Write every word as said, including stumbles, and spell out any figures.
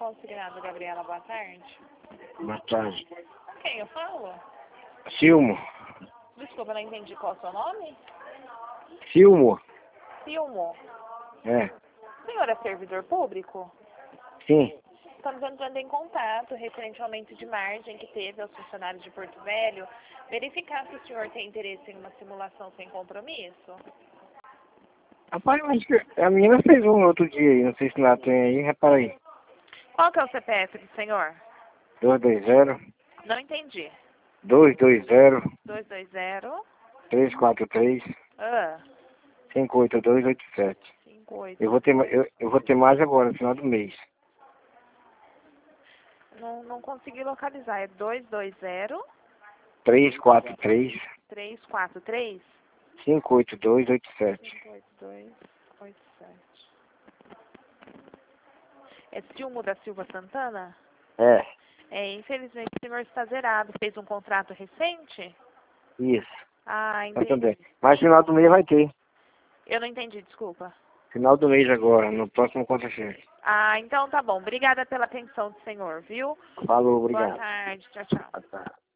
consignado, Gabriela, boa tarde. Boa tarde. Com quem eu falo? Silmo. Desculpa, não entendi qual é o seu nome? Silmo. Silmo. É. O senhor é servidor público? Sim. Estamos entrando em contato referente ao aumento de margem que teve aos funcionários de Porto Velho. Verificar se o senhor tem interesse em uma simulação sem compromisso. Rapaz, eu acho que a menina fez um outro dia aí, não sei se lá tem aí, repara aí. Qual que é o C P F do senhor? dois dois zero, Não entendi. dois dois zero, dois dois zero. três quatro três, Ah, cinco oito dois oito sete. cinco oito. Eu vou ter, ma- eu, eu vou ter mais agora, no final do mês. Não, não consegui localizar. É dois dois zero. três quatro três, três quatro três. cinco oito dois oito sete. cinco oito dois oito sete. É Silmo da Silva Santana? É, É, infelizmente o senhor está zerado. Fez um contrato recente? isso. Ah, Tá também. entendi. Mas final do mês vai ter. Eu não entendi, desculpa. Final do mês agora, no próximo contra-cheque. Ah, então tá bom. Obrigada pela atenção do senhor, viu? Falou, Boa obrigado. tarde. Tchau, tchau. Boa tarde.